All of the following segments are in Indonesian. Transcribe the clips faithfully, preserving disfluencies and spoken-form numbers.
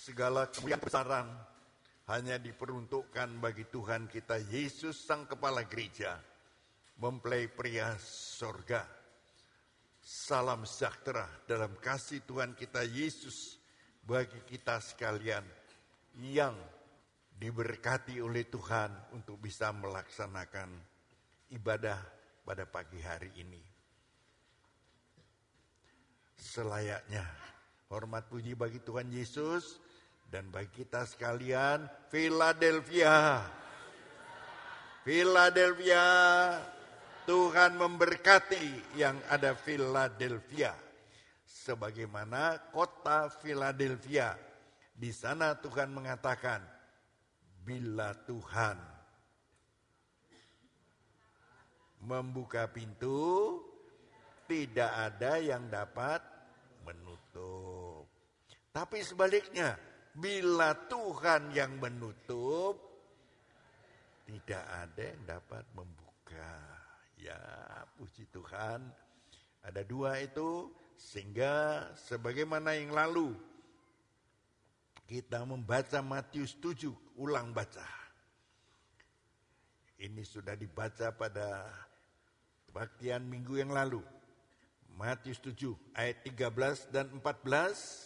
segala kebesaran hanya diperuntukkan bagi Tuhan kita Yesus Sang Kepala Gereja, mempelai pria sorga. Salam sejahtera dalam kasih Tuhan kita Yesus bagi kita sekalian yang diberkati oleh Tuhan untuk bisa melaksanakan ibadah pada pagi hari ini. Selayaknya hormat puji bagi Tuhan Yesus dan bagi kita sekalian, Philadelphia. Philadelphia, Tuhan memberkati yang ada Philadelphia. Sebagaimana kota Philadelphia, di sana Tuhan mengatakan, bila Tuhan membuka pintu, tidak ada yang dapat menutup. Tapi sebaliknya, bila Tuhan yang menutup, tidak ada yang dapat membuka. Ya, puji Tuhan. Ada dua itu, sehingga sebagaimana yang lalu, kita membaca Matius tujuh, ulang baca. Ini sudah dibaca pada kebaktian minggu yang lalu. Matius tujuh ayat tiga belas dan empat belas.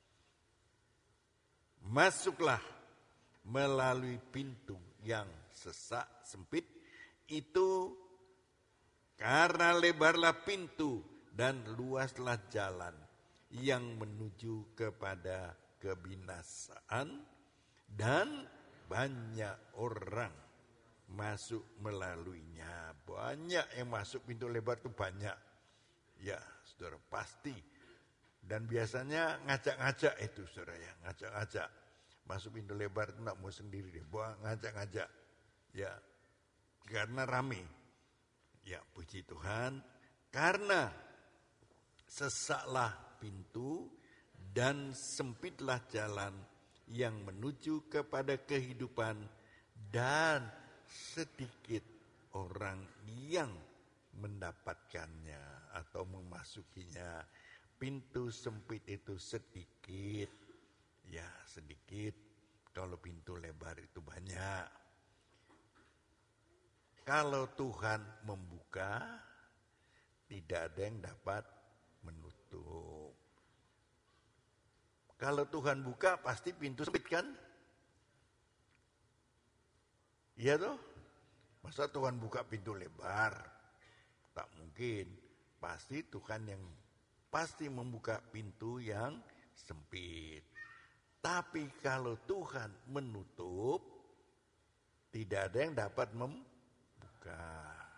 Masuklah melalui pintu yang sesak sempit itu, karena lebarlah pintu dan luaslah jalan yang menuju kepada kebinasaan, dan banyak orang masuk melaluinya. Banyak yang masuk pintu lebar itu banyak. Ya, saudara, pasti. Dan biasanya ngajak-ngajak itu, saudara ya, ngajak-ngajak. Masuk pintu lebar itu enggak mau sendiri deh, buang ngajak-ngajak. Ya, karena rame. Ya, puji Tuhan, karena sesaklah pintu dan sempitlah jalan yang menuju kepada kehidupan, dan sedikit orang yang mendapatkannya atau memasukinya. Pintu sempit itu sedikit, ya sedikit. Kalau pintu lebar itu banyak. Kalau Tuhan membuka, tidak ada yang dapat menutup. Kalau Tuhan buka, pasti pintu sempit kan? Iya toh? Masa Tuhan buka pintu lebar? Tak mungkin. Pasti Tuhan yang pasti membuka pintu yang sempit. Tapi kalau Tuhan menutup, tidak ada yang dapat membuka.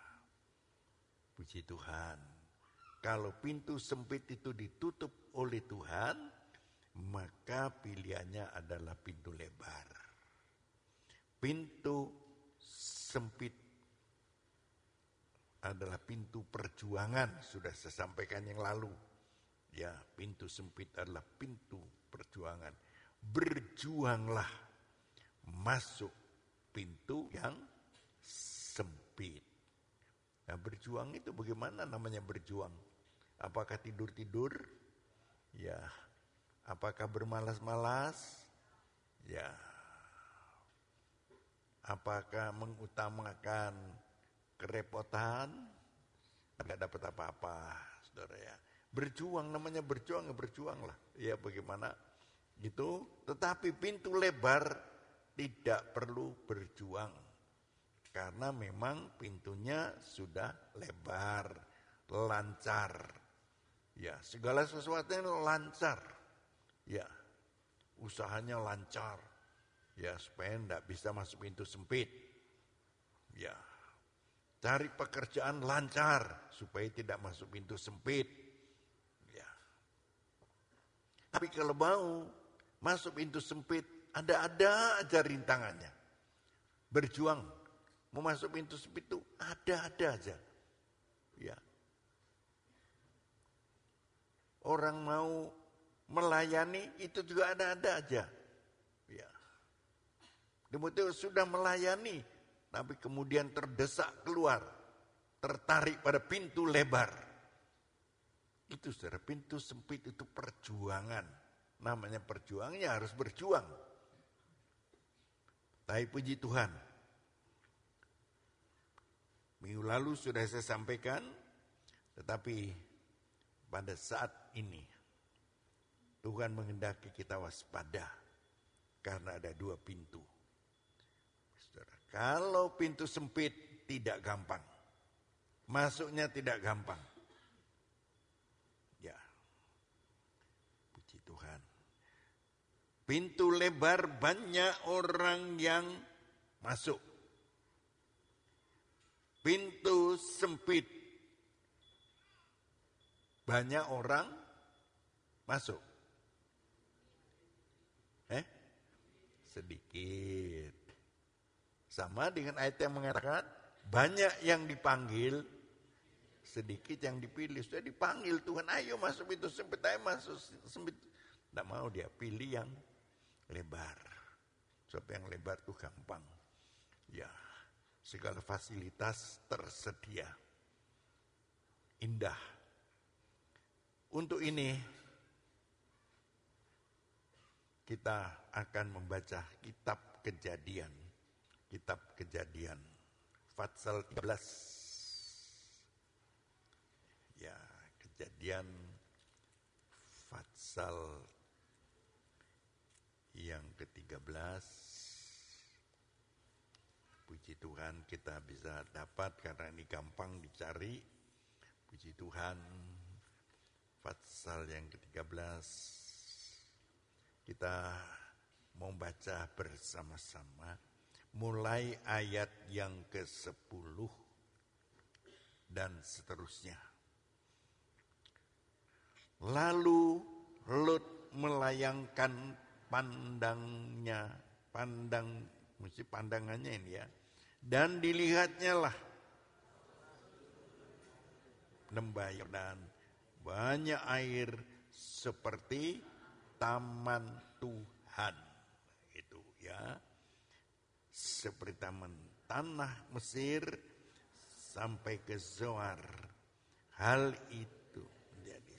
Puji Tuhan. Kalau pintu sempit itu ditutup oleh Tuhan, maka pilihannya adalah pintu lebar. Pintu sempit adalah pintu perjuangan, sudah saya sampaikan yang lalu. Ya, pintu sempit adalah pintu perjuangan. Berjuanglah masuk pintu yang sempit. Nah, berjuang itu bagaimana namanya berjuang? Apakah tidur-tidur? Ya. Apakah bermalas-malas? Ya. Apakah mengutamakan kerepotan? Enggak dapat apa-apa, saudara ya. Berjuang, namanya berjuang, ya berjuanglah. Ya bagaimana gitu. Tetapi pintu lebar tidak perlu berjuang. Karena memang pintunya sudah lebar, lancar. Ya, segala sesuatunya lancar. Ya, usahanya lancar. Ya, supaya enggak bisa masuk pintu sempit. Ya, cari pekerjaan lancar supaya tidak masuk pintu sempit. Ya. Tapi kalau mau masuk pintu sempit, ada-ada aja rintangannya. Berjuang mau masuk pintu sempit itu ada-ada aja. Ya. Orang mau melayani itu juga ada-ada aja. Ya. Timotius sudah melayani, tapi kemudian terdesak keluar, tertarik pada pintu lebar. Itu saudara, pintu sempit itu perjuangan. namanya perjuangnya harus berjuang. Tapi puji Tuhan, minggu lalu sudah saya sampaikan, tetapi pada saat ini Tuhan menghendaki kita waspada karena ada dua pintu. Saudara, kalau pintu sempit tidak gampang, masuknya tidak gampang. Ya, puji Tuhan. Pintu lebar banyak orang yang masuk. Pintu sempit banyak orang masuk. Eh? Sedikit. Sama dengan ayat yang mengatakan banyak yang dipanggil, sedikit yang dipilih. Sudah dipanggil Tuhan, ayo masuk pintu sempit, ayo masuk sempit. Tidak mau dia pilih yang lebar. Sebab yang lebar itu gampang. Ya, segala fasilitas tersedia. Indah. Untuk ini kita akan membaca kitab Kejadian. Kitab Kejadian. Fatsal tiga belas. Ya, Kejadian Fatsal yang ketiga belas. Puji Tuhan kita bisa dapat karena ini gampang dicari. Puji Tuhan. Fatsal yang ketiga belas. Kita mau baca bersama-sama mulai ayat yang kesepuluh dan seterusnya. Lalu Lut melayangkan pandangnya, pandang, mesti pandangannya ini ya, dan dilihatnya lah lembah Yordan, banyak air seperti taman Tuhan, itu ya, seperti taman tanah Mesir sampai ke Zoar. Hal itu menjadi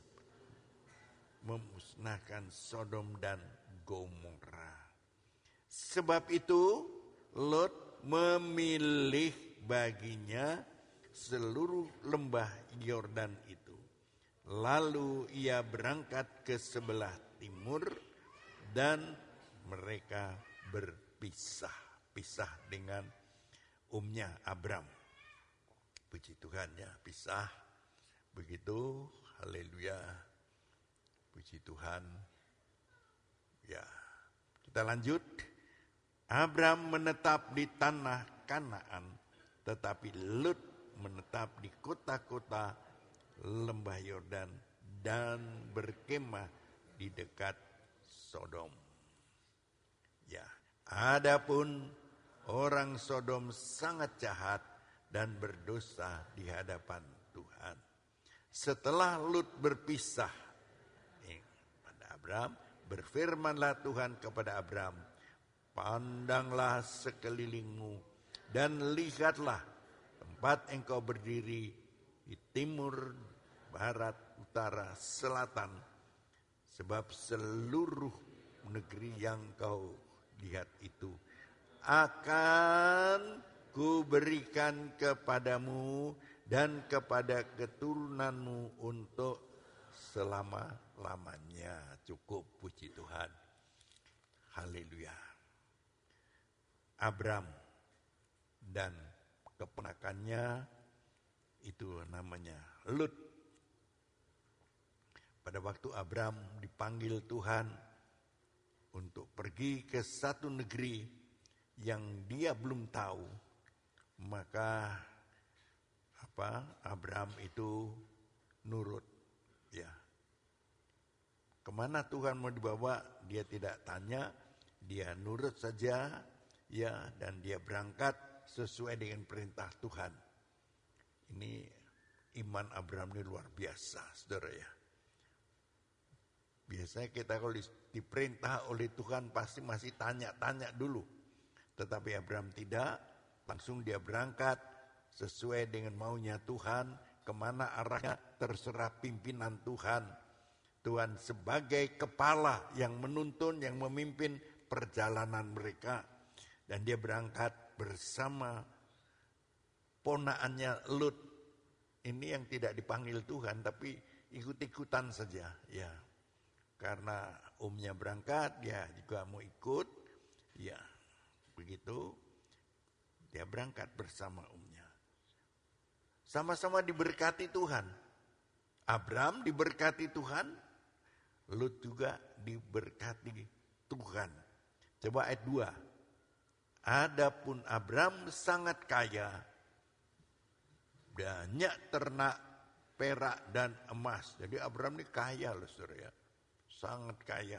memusnahkan Sodom dan Gomora. Sebab itu Lot memilih baginya seluruh lembah Yordan itu. Lalu ia berangkat ke sebelah timur dan mereka berpisah. Pisah dengan umnya Abram. Puji Tuhan ya, pisah. Begitu, haleluya. Puji Tuhan. Ya, kita lanjut. Abram menetap di tanah Kanaan, tetapi Lut menetap di kota-kota lembah Yordan dan berkemah di dekat Sodom. Ya, adapun orang Sodom sangat jahat dan berdosa di hadapan Tuhan. Setelah Lut berpisah pada Abram, berfirmanlah Tuhan kepada Abram, pandanglah sekelilingmu dan lihatlah tempat engkau berdiri di timur, barat, utara, selatan. Sebab seluruh negeri yang kau lihat itu akan kuberikan kepadamu dan kepada keturunanmu untuk selama-lamanya. Cukup, puji Tuhan. Haleluya. Abram dan keponakannya itu namanya Lut. Pada waktu Abram dipanggil Tuhan untuk pergi ke satu negeri yang dia belum tahu, maka apa Abram itu nurut, ya. Kemana Tuhan mau dibawa dia tidak tanya, dia nurut saja, ya, dan dia berangkat sesuai dengan perintah Tuhan. Ini iman Abram ini luar biasa, saudara ya. Biasanya kita kalau diperintah oleh Tuhan pasti masih tanya-tanya dulu. Tetapi Abram tidak, langsung dia berangkat sesuai dengan maunya Tuhan, kemana arahnya terserah pimpinan Tuhan. Tuhan sebagai kepala yang menuntun, yang memimpin perjalanan mereka. Dan dia berangkat bersama ponaannya Lut. Ini yang tidak dipanggil Tuhan, tapi ikut-ikutan saja. Ya, karena omnya berangkat, dia juga mau ikut. Ya, begitu. Dia berangkat bersama omnya. Sama-sama diberkati Tuhan. Abram diberkati Tuhan, Lut juga diberkati Tuhan. Coba ayat dua. Adapun Abram sangat kaya, banyak ternak, perak dan emas. Jadi Abram ini kaya loh saudara ya. Sangat kaya.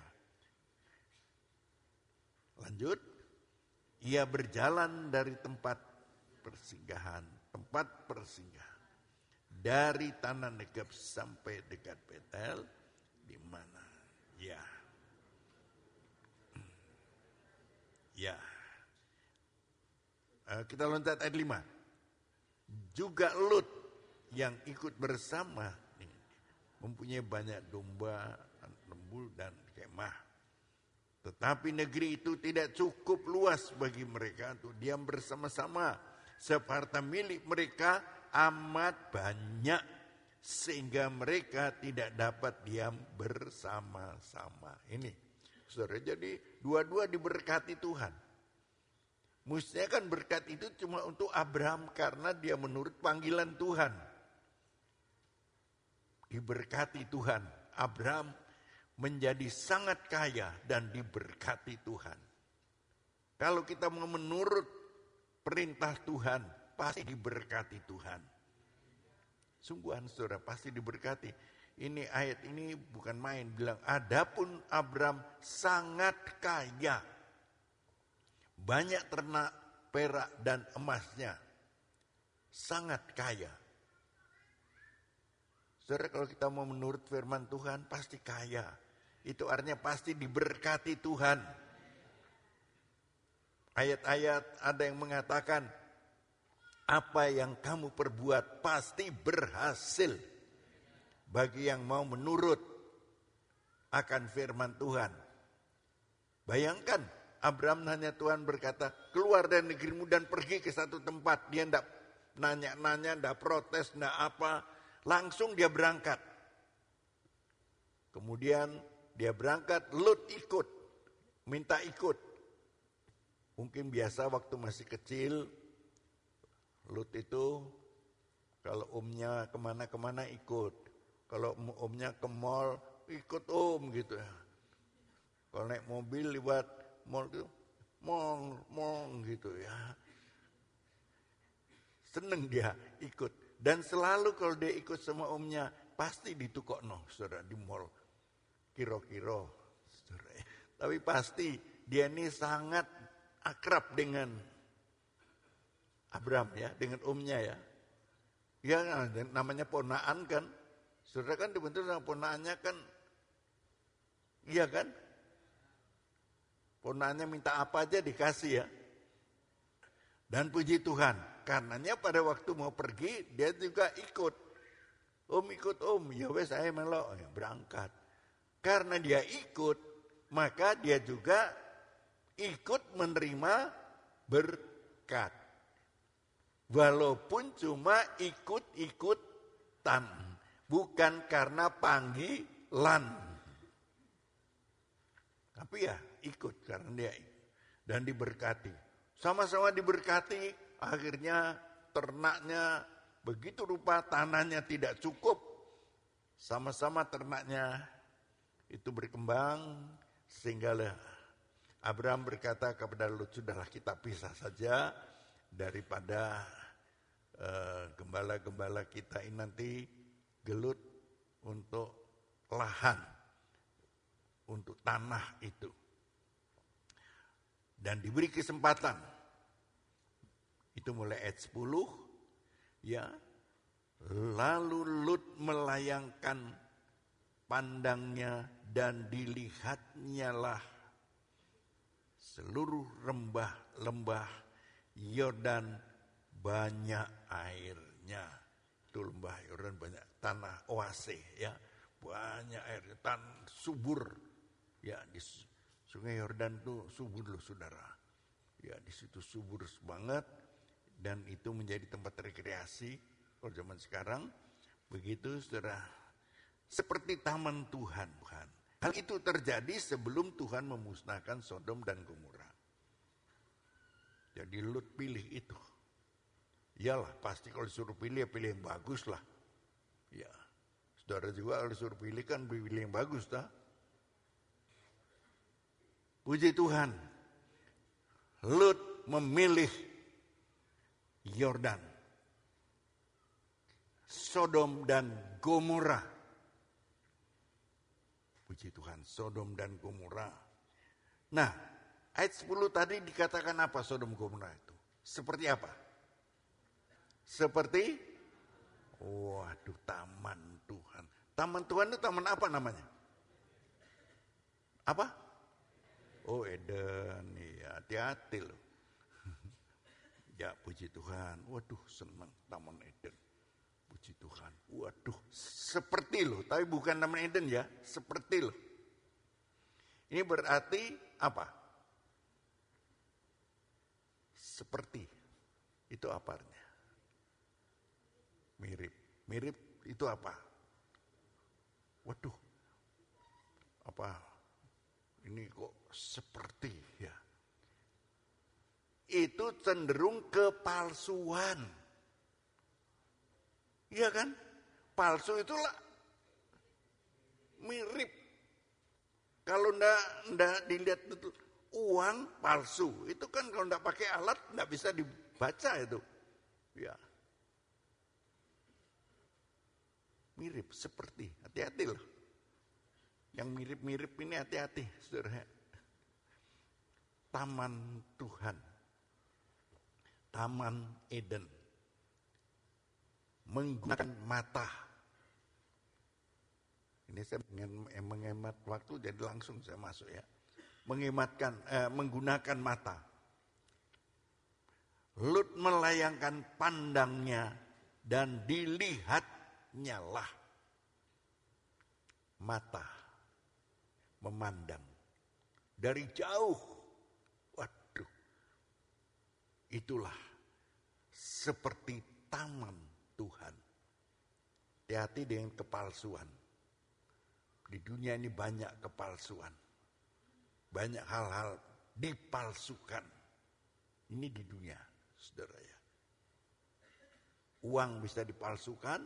Lanjut. Ia berjalan dari tempat persinggahan, tempat persinggahan. Dari tanah Negeb sampai dekat Betel, di mana? Ya. Ya. Kita loncat ayat lima. Juga Lut yang ikut bersama mempunyai banyak domba, lembu dan kemah. Tetapi negeri itu tidak cukup luas bagi mereka untuk diam bersama-sama. Seharta milik mereka amat banyak sehingga mereka tidak dapat diam bersama-sama. Ini, saudara, jadi dua-dua diberkati Tuhan. Mestinya kan berkat itu cuma untuk Abraham karena dia menurut panggilan Tuhan. Diberkati Tuhan. Abraham menjadi sangat kaya dan diberkati Tuhan. Kalau kita mau menurut perintah Tuhan, pasti diberkati Tuhan. Sungguhan saudara, pasti diberkati. Ini ayat ini bukan main, bilang adapun Abraham sangat kaya. Banyak ternak, perak dan emasnya. Sangat kaya. Saudara, kalau kita mau menurut firman Tuhan, pasti kaya. Itu artinya pasti diberkati Tuhan. Ayat-ayat ada yang mengatakan, apa yang kamu perbuat pasti berhasil. Bagi yang mau menurut akan firman Tuhan. Bayangkan, Abraham nanya Tuhan berkata, keluar dari negerimu dan pergi ke satu tempat. Dia tidak nanya-nanya, tidak protes, tidak apa. Langsung dia berangkat. Kemudian dia berangkat, Lut ikut. Minta ikut. Mungkin biasa waktu masih kecil, Lut itu kalau omnya kemana-kemana ikut. Kalau omnya ke mall, ikut om gitu ya. Kalau naik mobil lewat mall itu, mong, mong gitu ya. Seneng dia ikut. Dan selalu kalau dia ikut sama omnya, pasti ditukokno, saudara, di mall. Kiro-kiro, saudara. Tapi pasti dia ini sangat akrab dengan Abraham ya, dengan omnya ya. Ya namanya ponaan kan. Saudara kan dibentuk sama ponaannya kan. Iya kan? Ponaannya minta apa aja dikasih ya. Dan puji Tuhan, karenanya pada waktu mau pergi dia juga ikut. Om ikut om, ya wes saya melok, ya, berangkat. Karena dia ikut, maka dia juga ikut menerima berkat. Walaupun cuma ikut-ikutan, bukan karena panggilan. Tapi ya ikut karena dia ikut. Dan diberkati. Sama-sama diberkati, akhirnya ternaknya begitu rupa tanahnya tidak cukup. Sama-sama ternaknya itu berkembang, sehingga Abraham berkata kepada Lut, sudahlah kita pisah saja daripada uh, gembala-gembala kita ini nanti gelut untuk lahan, untuk tanah itu. Dan diberi kesempatan. Itu mulai ayat sepuluh. Ya. Lalu Lut melayangkan pandangnya dan dilihatnya lah seluruh lembah-lembah Yordan banyak airnya. Itu lembah Yordan banyak tanah oase ya. banyak air, tan subur. Ya, di Sungai Yordan tuh subur loh saudara. Ya, di situ subur banget dan itu menjadi tempat rekreasi kalau zaman sekarang. Begitu saudara, seperti taman Tuhan, Tuhan. Hal itu terjadi sebelum Tuhan memusnahkan Sodom dan Gomora. Jadi Lut pilih itu. Iyalah, pasti kalau disuruh pilih ya pilih yang bagus lah. Ya, saudara juga kalau disuruh pilih kan pilih yang bagus, tak? Puji Tuhan, Lut memilih Yordan, Sodom dan Gomora. Puji Tuhan, Sodom dan Gomora. Nah, ayat sepuluh tadi dikatakan apa Sodom Gomora itu? Seperti apa? Seperti, waduh, taman Tuhan. Taman Tuhan itu taman apa namanya? Apa? Oh, Eden. Ya, hati-hati loh. Ya, puji Tuhan. Waduh, senang taman Eden. Puji Tuhan. Waduh, seperti loh. Tapi bukan taman Eden ya, seperti loh. Ini berarti apa? Seperti. Itu apa artinya? Mirip. Mirip itu apa? Waduh. Apa? Ini kok seperti ya. Itu cenderung kepalsuan. Iya kan? Palsu itulah mirip. Kalau ndak ndak dilihat itu uang palsu, itu kan kalau ndak pakai alat ndak bisa dibaca itu. Ya. Mirip, seperti, hati-hati loh. Yang mirip-mirip ini hati-hati, saudara. Taman Tuhan, Taman Eden, menggunakan mata. Ini saya menghemat waktu, jadi langsung saya masuk ya. Menghematkan, eh, menggunakan mata. Lut melayangkan pandangnya dan dilihatnya lah mata memandang dari jauh. Waduh, itulah seperti taman Tuhan. Hati-hati dengan kepalsuan. Di dunia ini banyak kepalsuan. Banyak hal-hal dipalsukan. Ini di dunia, saudara ya. Uang bisa dipalsukan.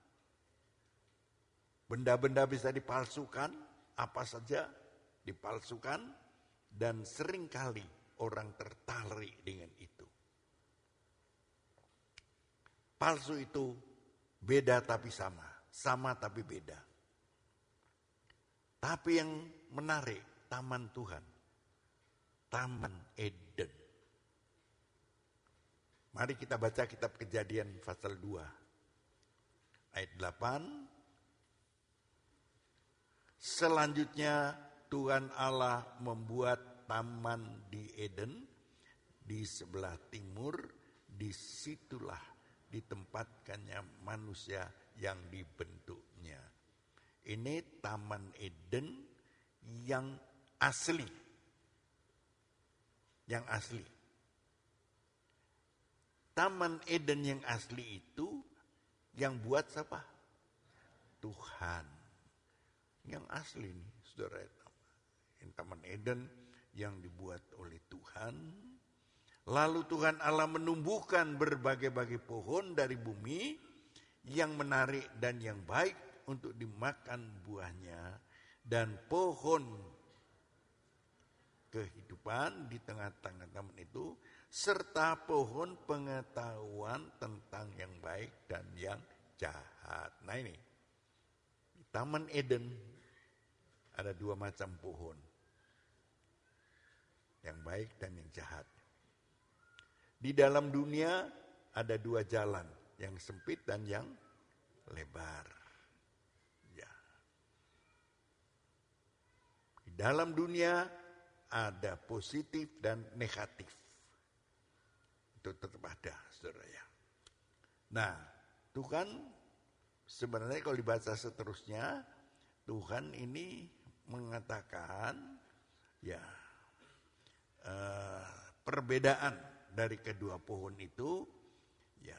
Benda-benda bisa dipalsukan. Apa saja dipalsukan. Dan seringkali orang tertarik dengan itu. Palsu itu beda tapi sama. Sama tapi beda. Tapi yang menarik, taman Tuhan. Taman Eden. Mari kita baca kitab Kejadian pasal dua. Ayat delapan. Selanjutnya Tuhan Allah membuat taman di Eden. Di sebelah timur. Disitulah ditempatkannya manusia yang dibentuknya. Ini Taman Eden yang asli. Yang asli. Taman Eden yang asli itu yang buat siapa? Tuhan. Yang asli nih, saudara. Ini Taman Eden yang dibuat oleh Tuhan. Lalu Tuhan Allah menumbuhkan berbagai-bagai pohon dari bumi yang menarik dan yang baik untuk dimakan buahnya, dan pohon kehidupan di tengah-tengah taman itu, serta pohon pengetahuan tentang yang baik dan yang jahat. Nah ini, di Taman Eden ada dua macam pohon, yang baik dan yang jahat. Di dalam dunia ada dua jalan, yang sempit dan yang lebar. Dalam dunia ada positif dan negatif. Itu tetap ada, saudara ya. Nah, Tuhan sebenarnya kalau dibaca seterusnya, Tuhan ini mengatakan ya eh, perbedaan dari kedua pohon itu ya.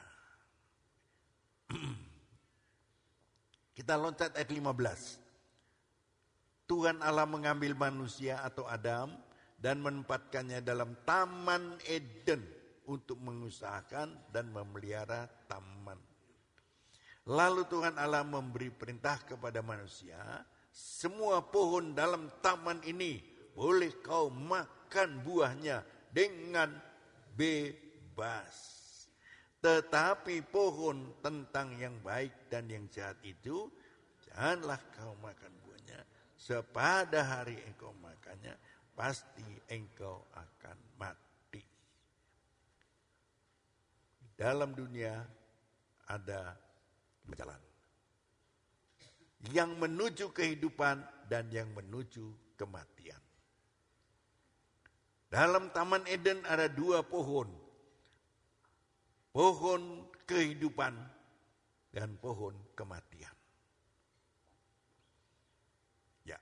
Kita loncat ayat lima belas. Tuhan Allah mengambil manusia atau Adam dan menempatkannya dalam taman Eden untuk mengusahakan dan memelihara taman. Lalu Tuhan Allah memberi perintah kepada manusia, semua pohon dalam taman ini boleh kau makan buahnya dengan bebas. Tetapi pohon tentang yang baik dan yang jahat itu, janganlah kau makan buahnya. Sepada hari engkau makannya, pasti engkau akan mati. Dalam dunia ada jalan yang menuju kehidupan dan yang menuju kematian. Dalam Taman Eden ada dua pohon. Pohon kehidupan dan pohon kematian. Ya.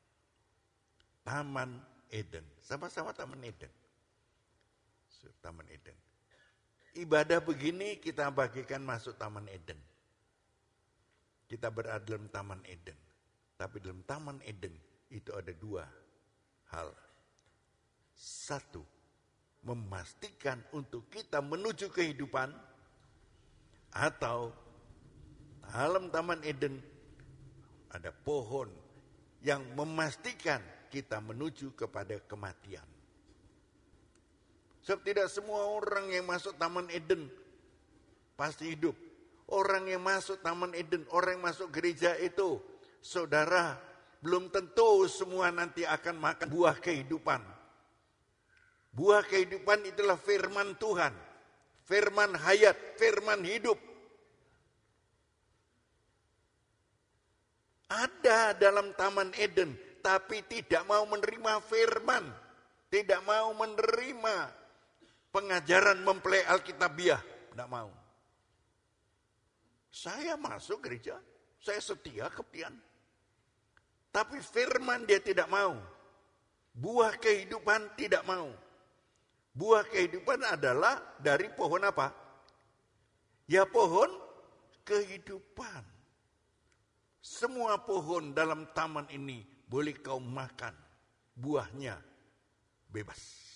Taman Eden. Sama-sama Taman Eden. Taman Eden. Ibadah begini kita bagikan masuk Taman Eden. Kita berada dalam Taman Eden. Tapi dalam Taman Eden itu ada dua hal. Satu, memastikan untuk kita menuju kehidupan. Atau dalam Taman Eden ada pohon yang memastikan kita menuju kepada kematian. Sebab tidak semua orang yang masuk Taman Eden pasti hidup. Orang yang masuk Taman Eden, orang yang masuk gereja itu, saudara, belum tentu semua nanti akan makan buah kehidupan. Buah kehidupan itulah firman Tuhan. Firman hayat, firman hidup. Ada dalam Taman Eden, tapi tidak mau menerima firman. Tidak mau menerima pengajaran mempelai Alkitabiah. Tidak mau. Saya masuk gereja, saya setia kepian. Tapi firman dia tidak mau. Buah kehidupan tidak mau. Buah kehidupan adalah dari pohon apa? Ya pohon kehidupan. Semua pohon dalam taman ini boleh kau makan. Buahnya bebas.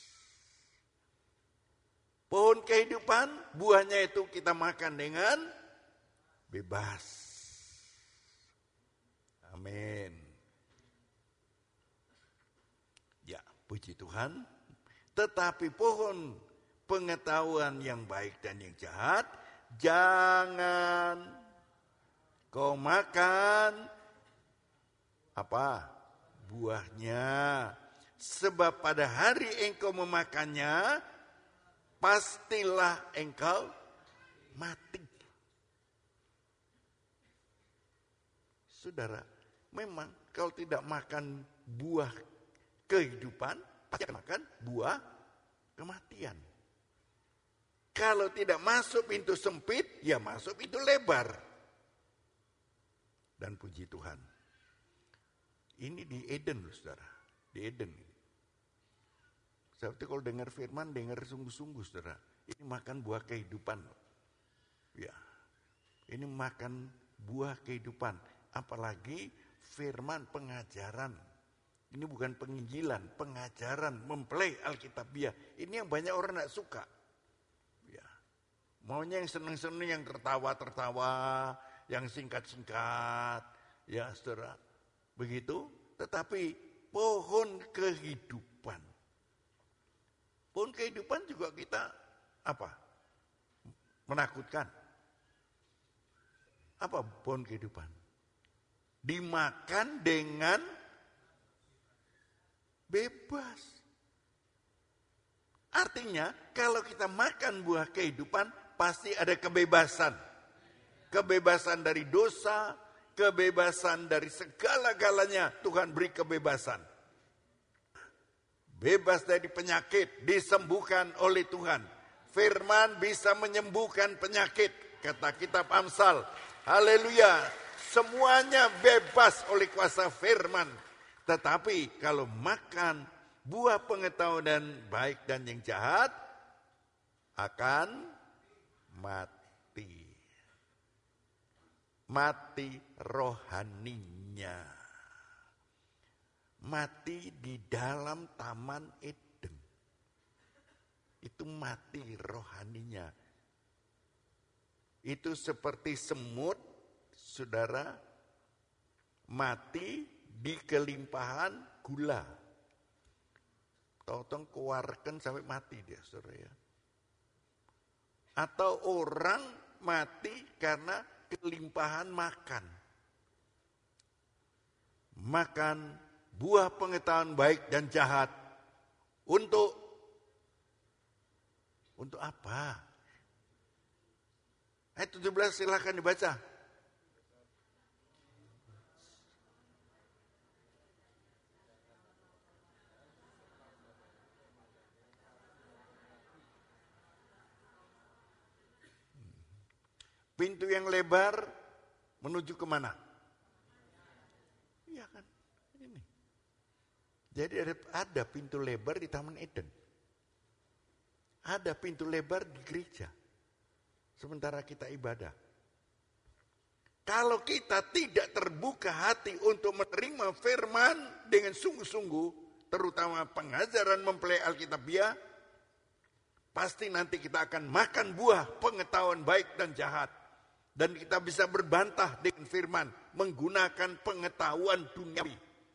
Pohon kehidupan, buahnya itu kita makan dengan bebas. Amin. Ya, puji Tuhan. Tetapi pohon pengetahuan yang baik dan yang jahat, jangan kau makan apa? Buahnya. Sebab pada hari engkau memakannya, pastilah engkau mati. Saudara, memang kalau tidak makan buah kehidupan, pasti akan makan buah kematian. Kalau tidak masuk pintu sempit, ya masuk pintu lebar. Dan puji Tuhan. Ini di Eden loh saudara. Di Eden. Seperti kalau dengar firman, dengar sungguh-sungguh saudara. Ini makan buah kehidupan. Ya, ini makan buah kehidupan. Apalagi firman pengajaran. Ini bukan penginjilan, pengajaran, mempelai Alkitabiah. Ini yang banyak orang tidak suka. Ya. Maunya yang senang-senang, yang tertawa-tertawa, yang singkat-singkat. Ya saudara, begitu. Tetapi pohon kehidupan. Pohon kehidupan juga kita apa? Menakutkan. Apa pohon kehidupan? Dimakan dengan bebas. Artinya kalau kita makan buah kehidupan pasti ada kebebasan. Kebebasan dari dosa, kebebasan dari segala-galanya Tuhan beri kebebasan. Bebas dari penyakit disembuhkan oleh Tuhan. Firman bisa menyembuhkan penyakit, kata kitab Amsal. Haleluya. Semuanya bebas oleh kuasa firman. Tetapi kalau makan buah pengetahuan baik dan yang jahat, akan mati. Mati rohaninya. Mati di dalam Taman Eden. Itu mati rohaninya. Itu seperti semut, saudara, mati di kelimpahan gula. Tahu-tahu keluarkan sampai mati dia, saudara ya. Atau orang mati karena kelimpahan makan. Makan buah pengetahuan baik dan jahat. Untuk untuk apa? Ayat tujuh belas silakan dibaca. Pintu yang lebar menuju kemana? Iya kan? Ini. Jadi ada, ada pintu lebar di Taman Eden. Ada pintu lebar di gereja. Sementara kita ibadah. Kalau kita tidak terbuka hati untuk menerima firman dengan sungguh-sungguh, terutama pengajaran mempelai Alkitabiah, pasti nanti kita akan makan buah pengetahuan baik dan jahat. Dan kita bisa berbantah dengan firman menggunakan pengetahuan duniawi.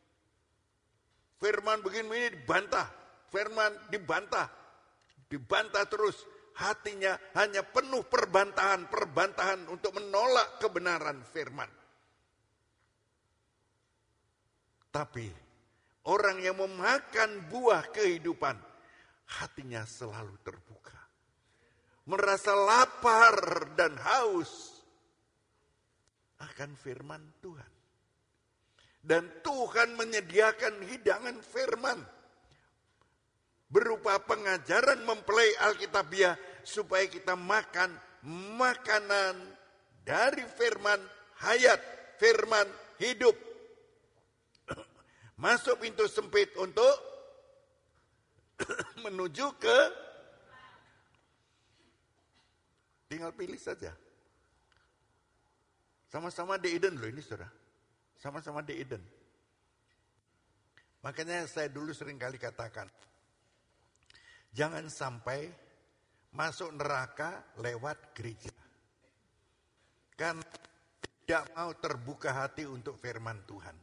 Firman begini dibantah, firman dibantah, dibantah terus. Hatinya hanya penuh perbantahan, perbantahan untuk menolak kebenaran firman. Tapi orang yang memakan buah kehidupan, hatinya selalu terbuka. Merasa lapar dan haus akan firman Tuhan. Dan Tuhan menyediakan hidangan firman berupa pengajaran mempelai Alkitabiah supaya kita makan makanan dari firman hayat, firman hidup. Masuk pintu sempit untuk menuju ke, tinggal pilih saja. Sama-sama di Eden loh ini saudara. Sama-sama di Eden. Makanya saya dulu sering kali katakan, jangan sampai masuk neraka lewat gereja. Kan tidak mau terbuka hati untuk firman Tuhan.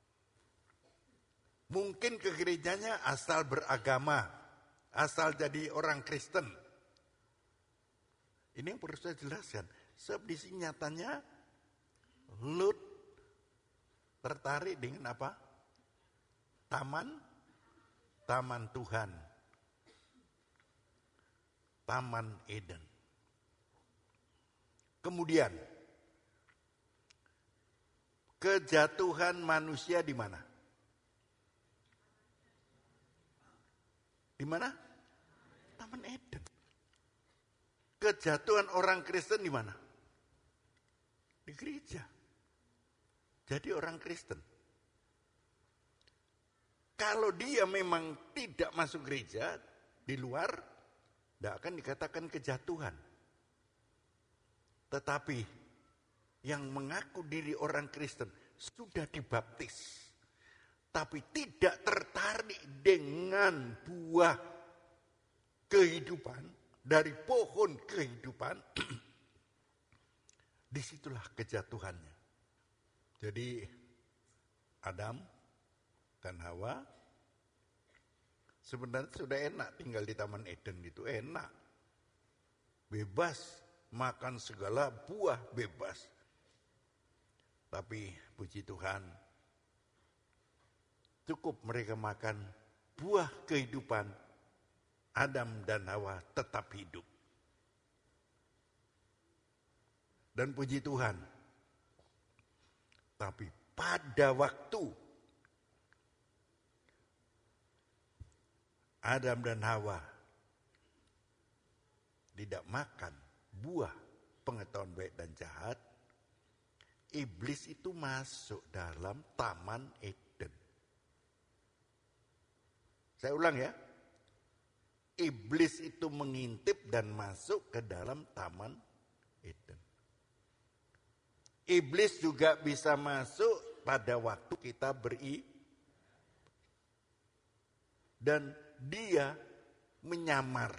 Mungkin ke gerejanya asal beragama, asal jadi orang Kristen. Ini yang perlu saya jelaskan. Sebab di sini nyatanya Lut tertarik dengan apa? Taman, taman Tuhan. Taman Eden. Kemudian, kejatuhan manusia di mana? Di mana? Taman Eden. Kejatuhan orang Kristen di mana? Di gereja. Jadi orang Kristen. Kalau dia memang tidak masuk gereja, di luar, tidak akan dikatakan kejatuhan. Tetapi yang mengaku diri orang Kristen sudah dibaptis, tapi tidak tertarik dengan buah kehidupan dari pohon kehidupan, disitulah kejatuhannya. Jadi Adam dan Hawa sebenarnya sudah enak tinggal di Taman Eden itu, enak. Bebas makan segala buah, bebas. Tapi puji Tuhan, cukup mereka makan buah kehidupan, Adam dan Hawa tetap hidup. Dan puji Tuhan, tapi pada waktu Adam dan Hawa tidak makan buah pengetahuan baik dan jahat, iblis itu masuk dalam Taman Eden. Saya ulang ya. Iblis itu mengintip dan masuk ke dalam Taman Eden. Iblis juga bisa masuk pada waktu kita beri dan dia menyamar.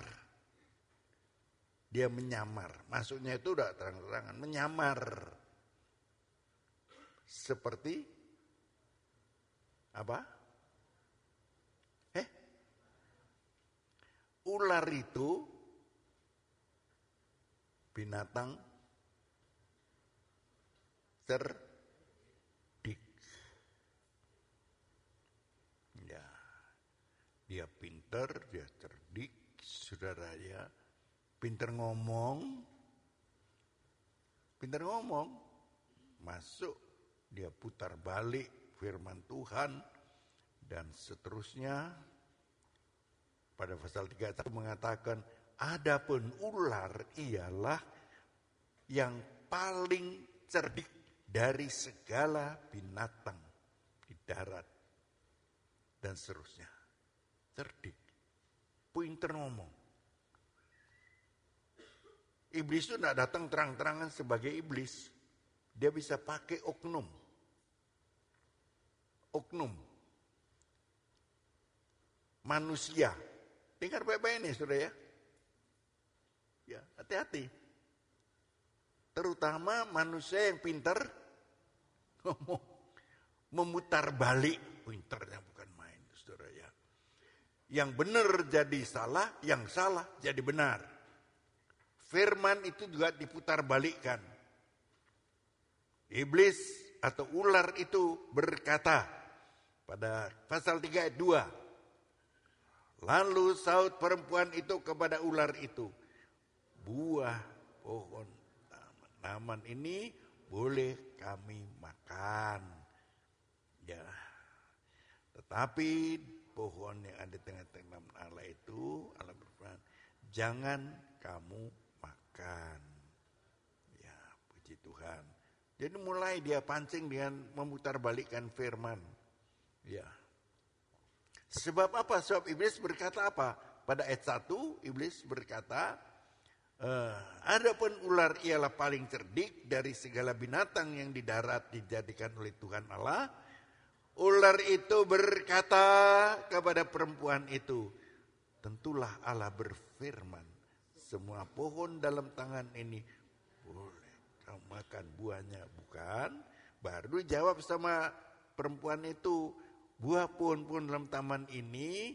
Dia menyamar. Maksudnya itu udah terang-terangan menyamar. Seperti apa? Eh? Ular itu binatang cerdik. Ya. Dia pinter, dia cerdik, saudara ya. Pinter ngomong. Pinter ngomong. Masuk, dia putar balik firman Tuhan dan seterusnya. Pada pasal tiga puluh satu mengatakan, adapun ular ialah yang paling cerdik dari segala binatang di darat dan seterusnya. Cerdik, pinter ngomong. Iblis itu tidak datang terang-terangan sebagai iblis. Dia bisa pakai oknum. Oknum. Manusia. Dengar baik-baik ini saudara ya. Ya, hati-hati. Terutama manusia yang pintar ngomong, memutar balik. Pintarnya bukan main saudara ya. Yang benar jadi salah, yang salah jadi benar. Firman itu juga diputar balikkan. Iblis atau ular itu berkata pada pasal tiga ayat dua. Lalu saut perempuan itu kepada ular itu, buah pohon taman, taman ini boleh kami makan. Ya, tetapi pohon yang ada di tengah-tengah Allah itu, Allah berfirman, jangan kamu makan. Ya, puji Tuhan. Jadi mulai dia pancing dengan memutarbalikkan firman. Ya. Sebab apa? Sebab iblis berkata apa? Pada ayat satu iblis berkata, eh, adapun ular ialah paling cerdik dari segala binatang yang di darat dijadikan oleh Tuhan Allah. Ular itu berkata kepada perempuan itu, tentulah Allah berfirman, semua pohon dalam tangan ini boleh kau makan buahnya, bukan? Baru jawab sama perempuan itu, buah pohon-pohon dalam taman ini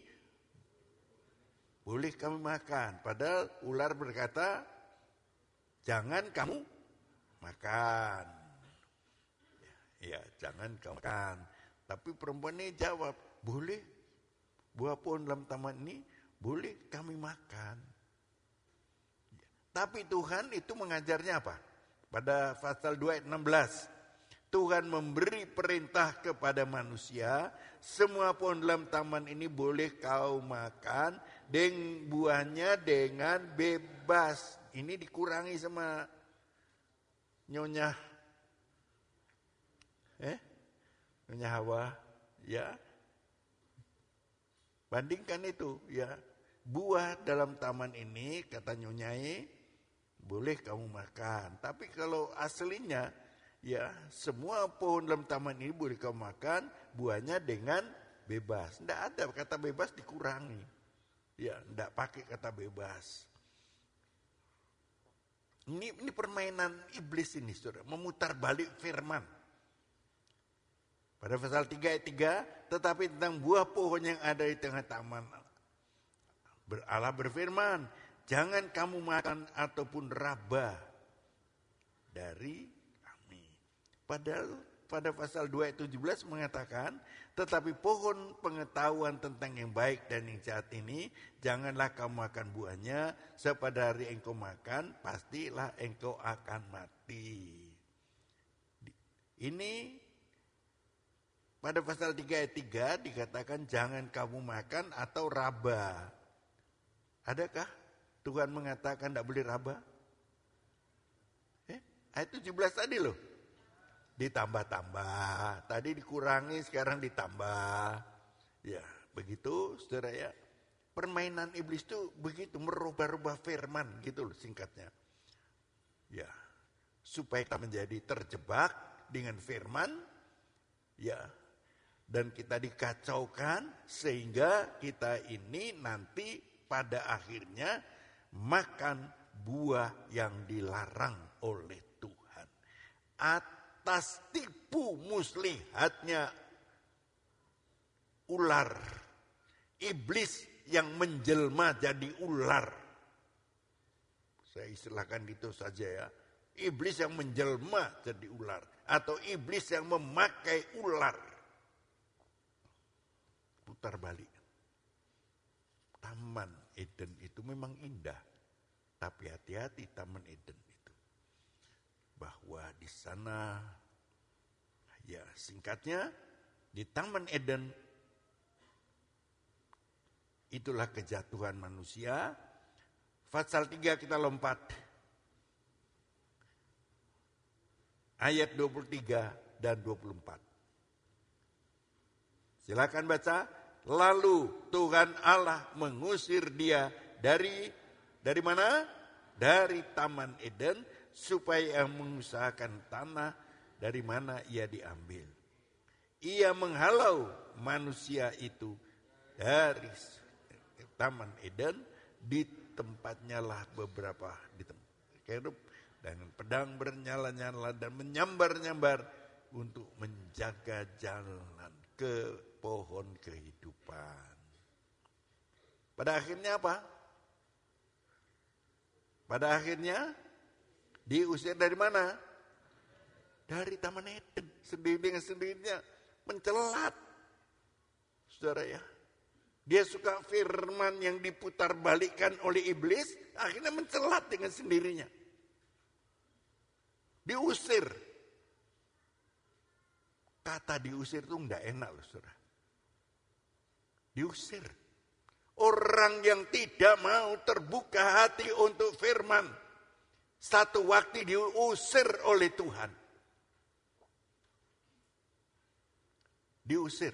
boleh kami makan. Padahal ular berkata, jangan kamu makan. Ya, jangan kamu makan. Tapi perempuan ini jawab, boleh buah pohon dalam taman ini boleh kami makan. Tapi Tuhan itu mengajarnya apa? Pada pasal dua ayat enam belas. Tuhan memberi perintah kepada manusia, semua pohon dalam taman ini boleh kau makan, dengan buahnya dengan bebas. Ini dikurangi sama nyonya, eh, nyonya Hawa, ya. Bandingkan itu, ya. Buah dalam taman ini kata nyonyai boleh kamu makan. Tapi kalau aslinya, ya, semua pohon dalam taman ini boleh kau makan, buahnya dengan bebas. Tidak ada kata bebas, dikurangi. Ya, tidak pakai kata bebas. Ini, ini permainan iblis ini, saudara, memutar balik firman. Pada pasal tiga ayat tiga, tetapi tentang buah pohon yang ada di tengah taman, Allah berfirman, jangan kamu makan ataupun raba dari kami. Padahal pada pasal dua ayat tujuh belas mengatakan, tetapi pohon pengetahuan tentang yang baik dan yang jahat ini, janganlah kamu makan buahnya, sebab pada hari engkau makan, pastilah engkau akan mati. Ini pada pasal tiga ayat tiga dikatakan jangan kamu makan atau raba. Adakah Tuhan mengatakan tidak boleh raba? Eh, ayat tujuh belas tadi loh. ditambah-tambah. Tadi dikurangi, sekarang ditambah. Ya, begitu saudara ya. Permainan iblis itu begitu, merubah-rubah firman gitu loh singkatnya. Ya, supaya kita menjadi terjebak dengan firman, ya, dan kita dikacaukan sehingga kita ini nanti pada akhirnya makan buah yang dilarang oleh Tuhan. Atas tipu muslihatnya ular, iblis yang menjelma jadi ular. Saya istilahkan gitu saja ya. Iblis yang menjelma jadi ular atau iblis yang memakai ular. Putar balik. Taman Eden itu memang indah. Tapi hati-hati Taman Eden itu. Bahwa di sana, ya singkatnya, di Taman Eden, itulah kejatuhan manusia. Pasal tiga kita lompat. Ayat dua puluh tiga dan dua puluh empat. Silakan baca. Lalu Tuhan Allah mengusir dia dari dari mana? Dari Taman Eden supaya mengusahakan tanah dari mana ia diambil. Ia menghalau manusia itu dari Taman Eden, di tempatnya lah beberapa di tempat dengan pedang bernyala-nyala dan menyambar-nyambar untuk menjaga jalan ke pohon kehidupan. Pada akhirnya apa? Pada akhirnya diusir dari mana? Dari Taman Eden, sendiri dengan sendirinya mencelat. Saudara ya. Dia suka firman yang diputar balikan oleh iblis, akhirnya mencelat dengan sendirinya. Diusir. Kata diusir itu enggak enak loh saudara. Diusir. Orang yang tidak mau terbuka hati untuk firman, satu waktu diusir oleh Tuhan. Diusir.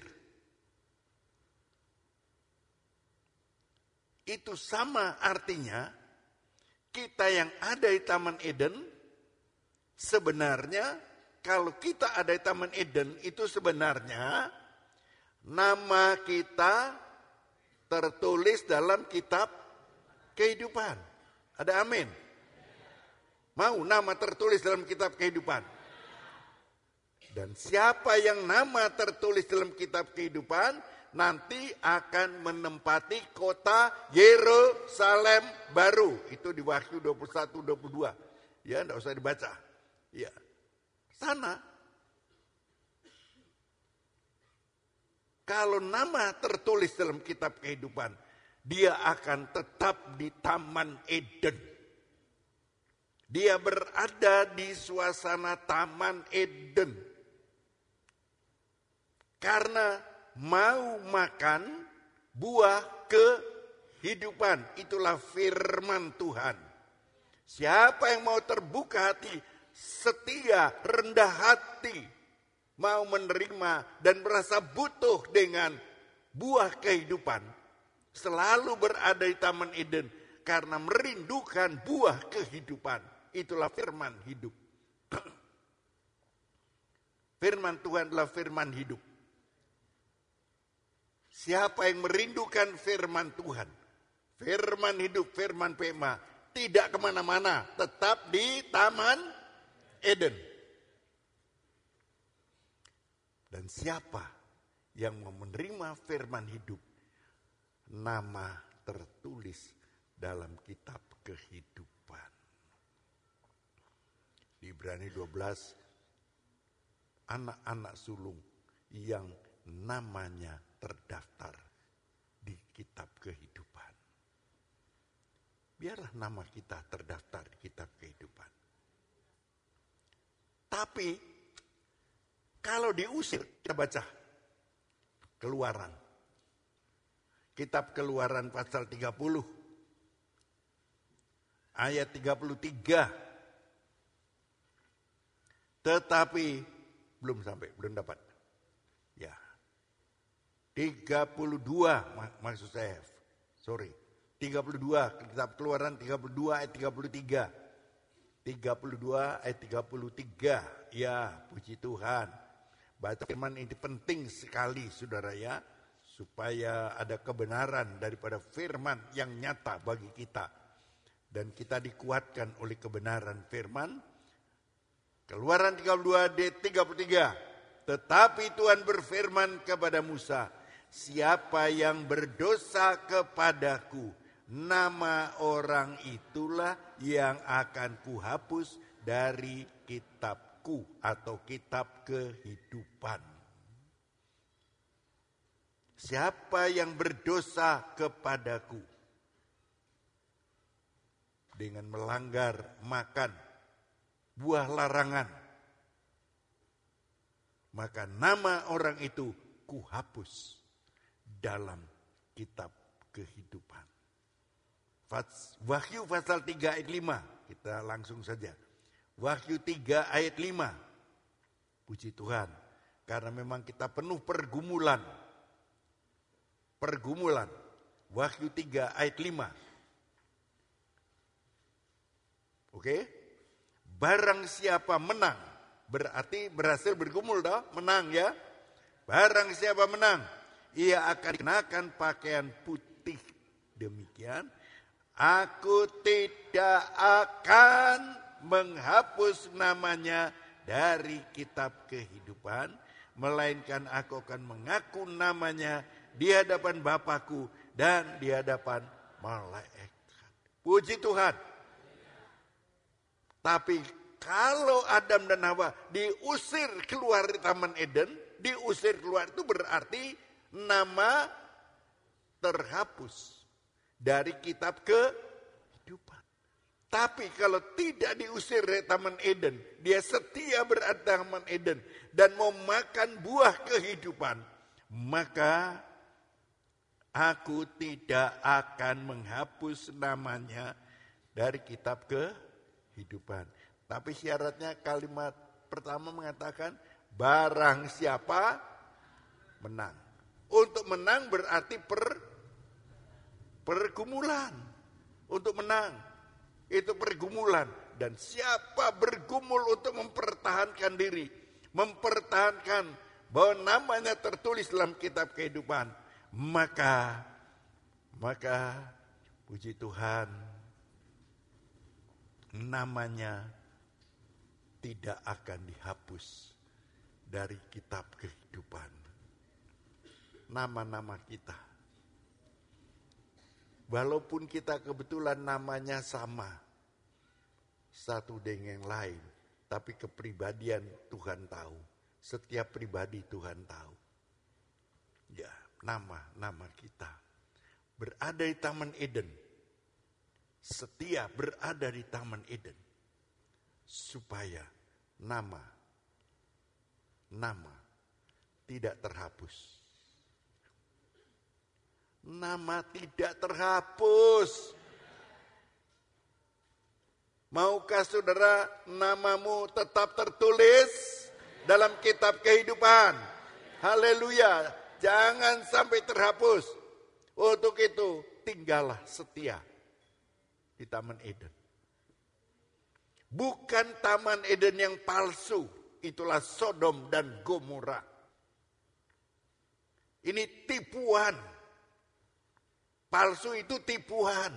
Itu sama artinya kita yang ada di Taman Eden, sebenarnya kalau kita ada di Taman Eden itu sebenarnya nama kita tertulis dalam kitab kehidupan. Ada amin? Mau nama tertulis dalam kitab kehidupan? Dan siapa yang nama tertulis dalam kitab kehidupan nanti akan menempati kota Yerusalem baru. Itu di Wahyu dua puluh satu dua puluh dua. Ya, enggak usah dibaca. Ya. Sana. Kalau nama tertulis dalam kitab kehidupan, dia akan tetap di Taman Eden. Dia berada di suasana Taman Eden. Karena mau makan buah kehidupan. Itulah firman Tuhan. Siapa yang mau terbuka hati, setia, rendah hati, mau menerima dan merasa butuh dengan buah kehidupan, selalu berada di Taman Eden karena merindukan buah kehidupan. Itulah firman hidup. Firman Tuhan adalah firman hidup. Siapa yang merindukan firman Tuhan, firman hidup, firman P M A, tidak kemana-mana, tetap di Taman Eden. Dan siapa yang mau menerima firman hidup, nama tertulis dalam kitab kehidupan. Di Ibrani dua belas, anak-anak sulung yang namanya terdaftar di kitab kehidupan. Biarlah nama kita terdaftar di kitab kehidupan. Tapi kalau diusir, kita baca Keluaran. Kitab Keluaran pasal tiga puluh. Ayat tiga puluh tiga. Tetapi Belum sampai, belum dapat. Ya. tiga puluh dua mak- maksud saya. Sorry. tiga puluh dua, kitab Keluaran tiga puluh dua ayat tiga puluh tiga. tiga puluh dua ayat tiga puluh tiga. Ya, puji Tuhan. Baca firman ini penting sekali saudara ya. Supaya ada kebenaran daripada firman yang nyata bagi kita. Dan kita dikuatkan oleh kebenaran firman. Keluaran tiga puluh dua ayat tiga puluh tiga. Tetapi Tuhan berfirman kepada Musa, siapa yang berdosa kepadaku, nama orang itulah yang akan kuhapus dari kitabku atau kitab kehidupan. Siapa yang berdosa kepadaku dengan melanggar makan buah larangan, maka nama orang itu kuhapus dalam kitab kehidupan. Wahyu pasal tiga ayat lima, kita langsung saja. Wahyu tiga ayat lima. Puji Tuhan, karena memang kita penuh pergumulan. Pergumulan. Wahyu tiga ayat lima. Oke? Barang siapa menang, berarti berhasil bergumul dah, menang ya. Barang siapa menang, ia akan dikenakan pakaian putih. Demikian, aku tidak akan menghapus namanya dari kitab kehidupan, melainkan aku akan mengaku namanya di hadapan Bapakku dan di hadapan malaikat. Puji Tuhan. Tapi kalau Adam dan Hawa diusir keluar dari Taman Eden, diusir keluar itu berarti nama terhapus dari kitab kehidupan. Tapi kalau tidak diusir dari Taman Eden, dia setia berada di Taman Eden dan mau makan buah kehidupan, maka aku tidak akan menghapus namanya dari kitab kehidupan. Tapi syaratnya kalimat pertama mengatakan barang siapa menang. Untuk menang berarti per pergumulan. Untuk menang itu pergumulan, dan siapa bergumul untuk mempertahankan diri, mempertahankan bahwa namanya tertulis dalam kitab kehidupan, maka maka puji Tuhan, namanya tidak akan dihapus dari kitab kehidupan. Nama-nama kita, walaupun kita kebetulan namanya sama, satu dengan yang lain, tapi kepribadian Tuhan tahu. Setiap pribadi Tuhan tahu. Ya, nama-nama kita berada di Taman Eden. Setia berada di Taman Eden. Supaya nama, nama tidak terhapus. Nama tidak terhapus. Maukah saudara namamu tetap tertulis dalam kitab kehidupan? Haleluya. Jangan sampai terhapus. Untuk itu tinggallah setia di Taman Eden. Bukan Taman Eden yang palsu. Itulah Sodom dan Gomora. Ini tipuan. Palsu itu tipuan.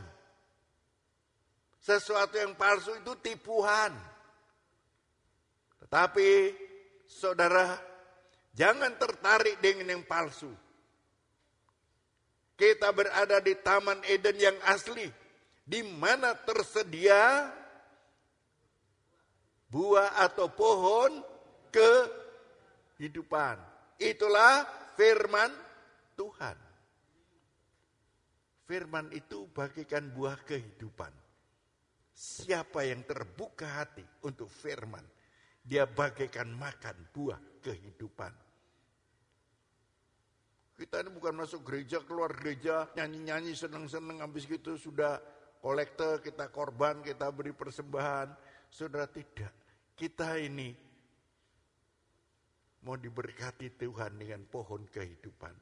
Sesuatu yang palsu itu tipuan. Tetapi saudara, jangan tertarik dengan yang palsu. Kita berada di Taman Eden yang asli, di mana tersedia buah atau pohon kehidupan. Itulah firman Tuhan. Firman itu bagikan buah kehidupan. Siapa yang terbuka hati untuk firman, dia bagaikan makan buah kehidupan. Kita ini bukan masuk gereja, keluar gereja, nyanyi-nyanyi, senang-senang, habis gitu sudah kolekte, kita korban, kita beri persembahan. Saudara, tidak. Kita ini mau diberkati Tuhan dengan pohon kehidupan.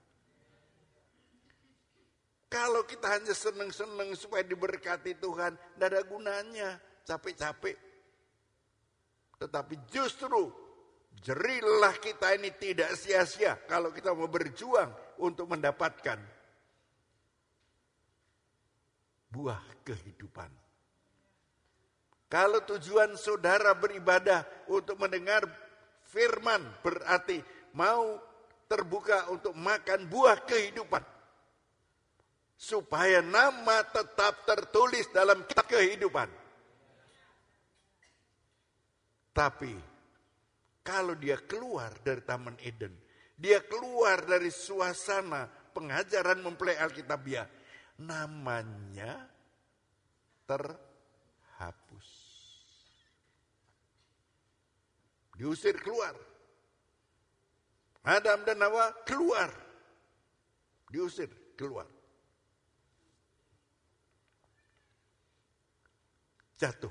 Kalau kita hanya seneng-seneng supaya diberkati Tuhan, tidak ada gunanya, capek-capek. Tetapi justru jerilah kita ini tidak sia-sia kalau kita mau berjuang untuk mendapatkan buah kehidupan. Kalau tujuan saudara beribadah untuk mendengar firman, berarti mau terbuka untuk makan buah kehidupan. Supaya nama tetap tertulis dalam kitab kehidupan. Tapi kalau dia keluar dari Taman Eden, dia keluar dari suasana pengajaran mempelai Alkitabiah, namanya terhapus. Diusir keluar. Adam dan Hawa keluar. Diusir keluar. Jatuh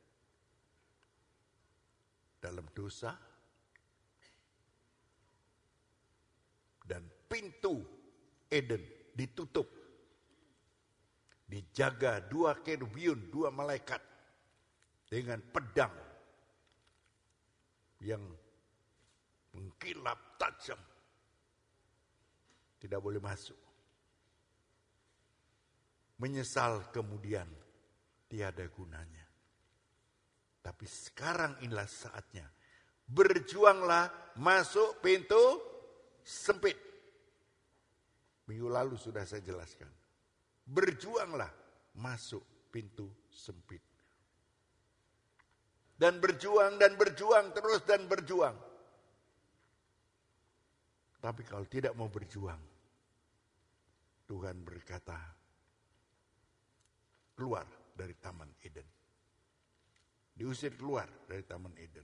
dalam dosa dan pintu Eden ditutup, dijaga dua kerubiun, dua malaikat dengan pedang yang mengkilap tajam, tidak boleh masuk. Menyesal kemudian tiada gunanya. Tapi sekarang inilah saatnya. Berjuanglah masuk pintu sempit. Minggu lalu sudah saya jelaskan. Berjuanglah masuk pintu sempit. Dan berjuang dan berjuang terus dan berjuang. Tapi kalau tidak mau berjuang, Tuhan berkata, keluar dari Taman Eden. Diusir keluar dari Taman Eden.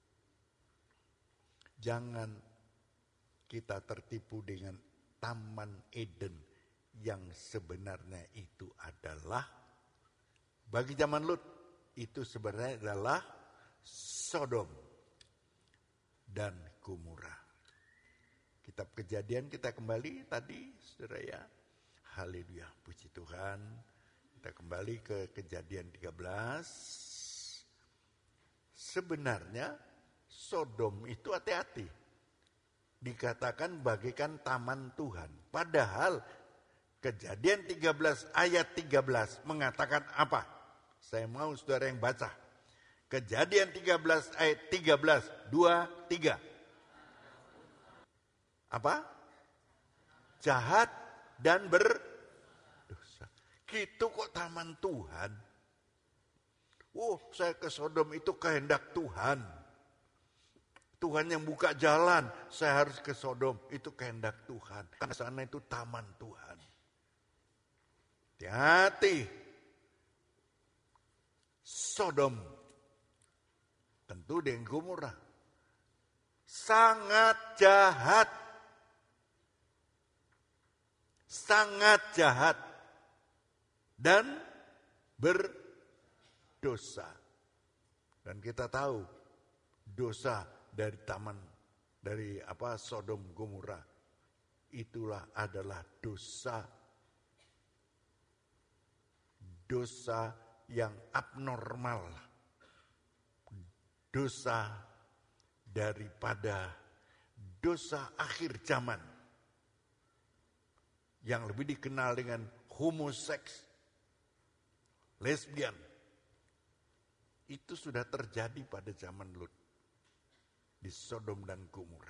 Jangan kita tertipu dengan Taman Eden yang sebenarnya itu adalah, bagi zaman Lut, itu sebenarnya adalah Sodom dan Gomora. Kitab Kejadian kita kembali tadi, saudara ya. Haleluya, puji Tuhan. Kita kembali ke Kejadian tiga belas. Sebenarnya Sodom itu hati-hati. Dikatakan bagaikan taman Tuhan. Padahal Kejadian tiga belas ayat tiga belas mengatakan apa? Saya mau saudara yang baca. Kejadian tiga belas ayat tiga belas, dua, tiga. Apa? Jahat dan berdosa. Gitu kok taman Tuhan. Oh, saya ke Sodom itu kehendak Tuhan. Tuhan yang buka jalan, saya harus ke Sodom, itu kehendak Tuhan. Karena sana itu taman Tuhan. Hati-hati. Sodom, tentu dengan Gomora, sangat jahat. Sangat jahat. Dan berdosa. Dan kita tahu dosa dari taman, dari apa Sodom Gomora, itulah adalah dosa. Dosa yang abnormal. Dosa daripada dosa akhir zaman. Yang lebih dikenal dengan homoseks, lesbian. Itu sudah terjadi pada zaman Lut. Di Sodom dan Gomora.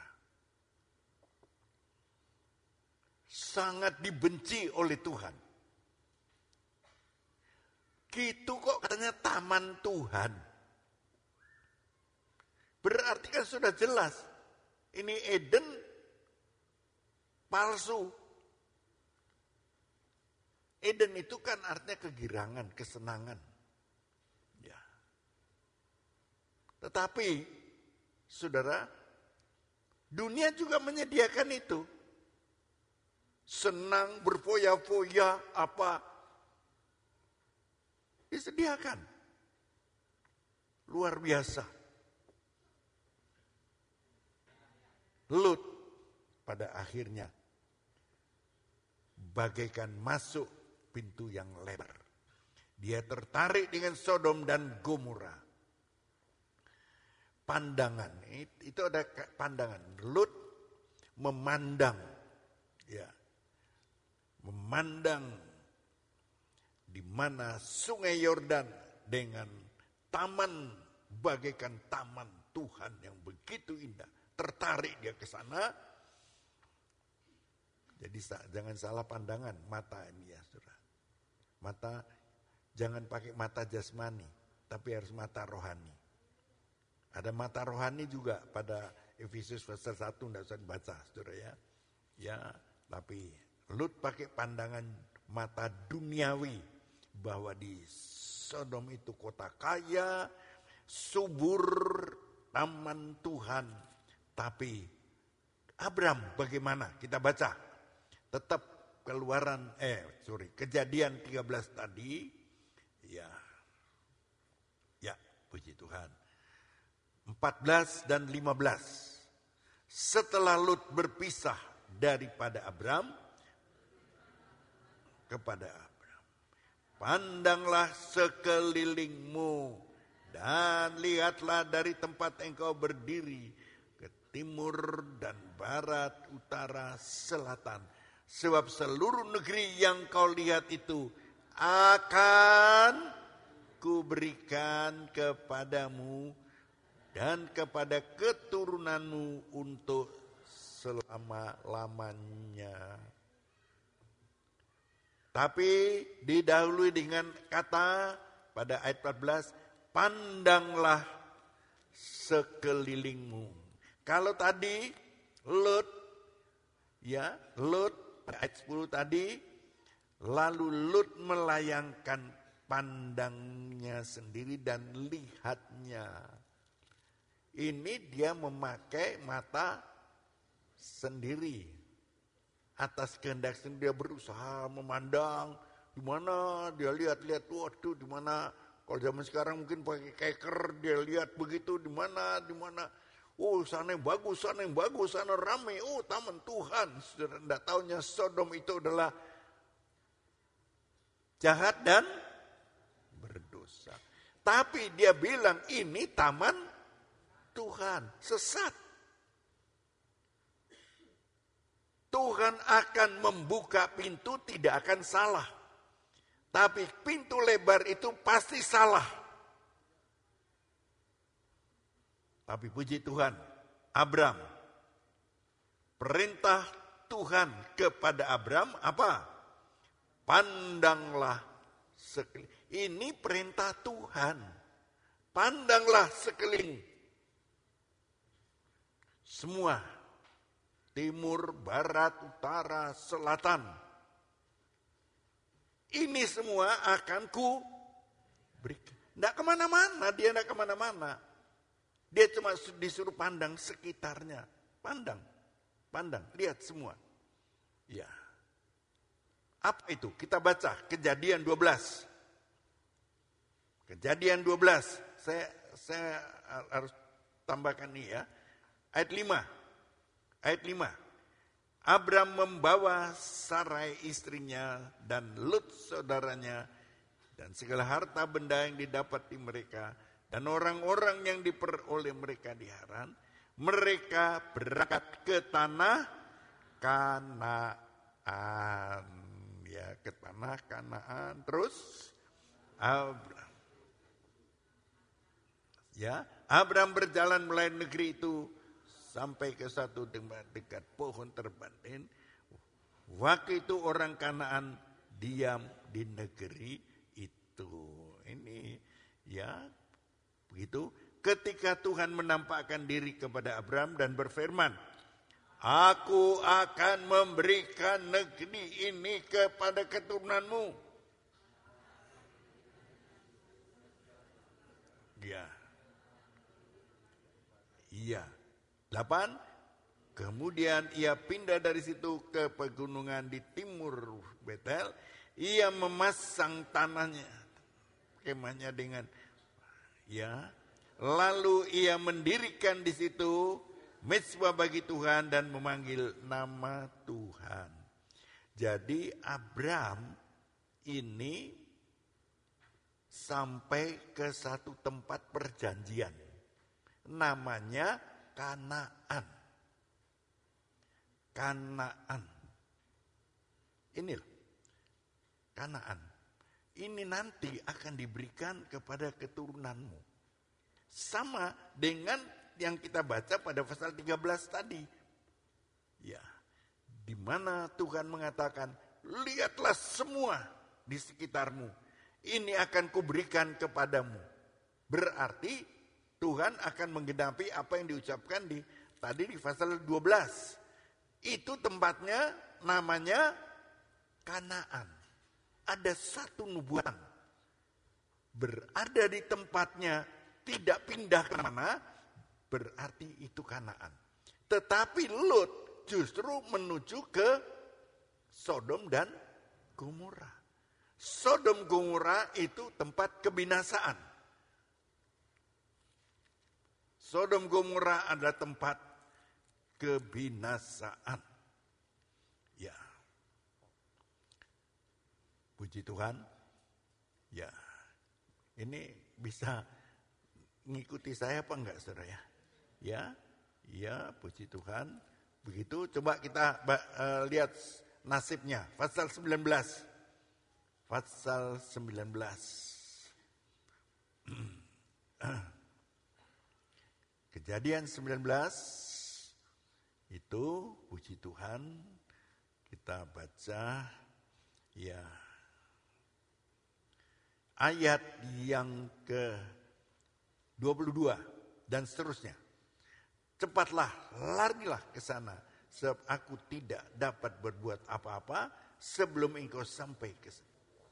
Sangat dibenci oleh Tuhan. Gitu kok katanya taman Tuhan. Berarti kan sudah jelas. Ini Eden palsu. Eden itu kan artinya kegirangan, kesenangan. Ya. Tetapi, saudara, dunia juga menyediakan itu. Senang, berfoya-foya, apa. Disediakan. Luar biasa. Lut pada akhirnya bagaikan masuk pintu yang lebar. Dia tertarik dengan Sodom dan Gomora. Pandangan, itu ada pandangan. Lut memandang, ya, memandang di mana Sungai Yordan dengan taman bagaikan taman Tuhan yang begitu indah. Tertarik dia ke sana. Jadi jangan salah pandangan mata ini ya saudara. Mata, jangan pakai mata jasmani, tapi harus mata rohani. Ada mata rohani juga pada Efesus pasal satu, tidak usah dibaca saudara ya. Ya, tapi Lut pakai pandangan mata duniawi bahwa di Sodom itu kota kaya, subur, taman Tuhan. Tapi Abram bagaimana? Kita baca. Tetap keluaran, eh sorry, Kejadian tiga belas tadi, ya, ya puji Tuhan. empat belas dan lima belas. Setelah Lut berpisah daripada Abram, kepada Abram, pandanglah sekelilingmu dan lihatlah dari tempat engkau berdiri ke timur dan barat, utara, selatan. Sebab seluruh negeri yang kau lihat itu akan kuberikan kepadamu dan kepada keturunanmu untuk selama-lamanya. Tapi didahului dengan kata pada ayat empat belas, pandanglah sekelilingmu. Kalau tadi Lut, ya Lut, ayat sepuluh tadi, lalu Lut melayangkan pandangnya sendiri dan lihatnya. Ini dia memakai mata sendiri. Atas kehendak sendiri dia berusaha memandang. Di mana dia lihat-lihat, waduh di mana. Kalau zaman sekarang mungkin pakai keker, dia lihat begitu di mana, di mana. Oh sana yang bagus, sana yang bagus, sana ramai. Oh taman Tuhan. Sudah tidak tahunya Sodom itu adalah jahat dan berdosa. Tapi dia bilang ini taman Tuhan. Sesat. Tuhan akan membuka pintu tidak akan salah. Tapi pintu lebar itu pasti salah. Tapi puji Tuhan, Abram, perintah Tuhan kepada Abram apa? Pandanglah sekeliling. Ini perintah Tuhan. Pandanglah sekeliling. Semua, timur, barat, utara, selatan. Ini semua akan ku berikan. Tidak kemana-mana, dia tidak kemana-mana. Dia cuma disuruh pandang sekitarnya. Pandang, pandang, lihat semua. Ya. Apa itu? Kita baca Kejadian dua belas. Kejadian dua belas. Saya saya harus tambahkan ini ya. Ayat lima. Ayat lima. Abram membawa Sarai istrinya dan Lut saudaranya dan segala harta benda yang didapat di mereka dan orang-orang yang diperoleh mereka di Haran, mereka berangkat ke tanah Kanaan, ya ke tanah Kanaan. Terus Abram, ya Abram berjalan melalui negeri itu sampai ke satu tempat dekat pohon terbantin. Waktu itu orang Kanaan diam di negeri itu. Ini ya begitu. Ketika Tuhan menampakkan diri kepada Abram dan berfirman, aku akan memberikan negeri ini kepada keturunanmu. Ya. Iya. Delapan. Kemudian ia pindah dari situ ke pegunungan di timur Betel. Ia memasang tanahnya, kemahnya dengan, ya. Lalu ia mendirikan di situ mezbah bagi Tuhan dan memanggil nama Tuhan. Jadi Abraham ini sampai ke satu tempat perjanjian. Namanya Kanaan. Kanaan. Ini loh. Kanaan. Ini nanti akan diberikan kepada keturunanmu. Sama dengan yang kita baca pada pasal tiga belas tadi. Ya, di mana Tuhan mengatakan, lihatlah semua di sekitarmu. Ini akan kuberikan kepadamu. Berarti Tuhan akan menggenapi apa yang diucapkan di tadi di pasal dua belas. Itu tempatnya namanya Kanaan. Ada satu nubuatan. Berada di tempatnya, tidak pindah kemana, berarti itu Kanaan. Tetapi Lut justru menuju ke Sodom dan Gomora. Sodom Gomora itu tempat kebinasaan. Sodom Gomora adalah tempat kebinasaan. Ya. Puji Tuhan. Ya. Ini bisa ngikuti saya apa enggak, saudara ya? Ya. Ya, puji Tuhan. Begitu, coba kita uh, lihat nasibnya. Pasal sembilan belas. Pasal sembilan belas. Kejadian sembilan belas. Itu, puji Tuhan, kita baca, ya, ayat yang ke dua puluh dua dan seterusnya. Cepatlah, larilah ke sana, sebab aku tidak dapat berbuat apa-apa sebelum engkau sampai ke sana.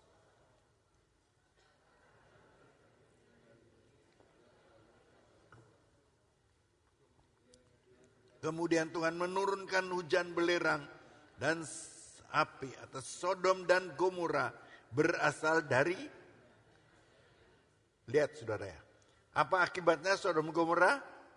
Kemudian Tuhan menurunkan hujan belerang dan api atas Sodom dan Gomora berasal dari, lihat saudara ya, apa akibatnya Sodom Gomora?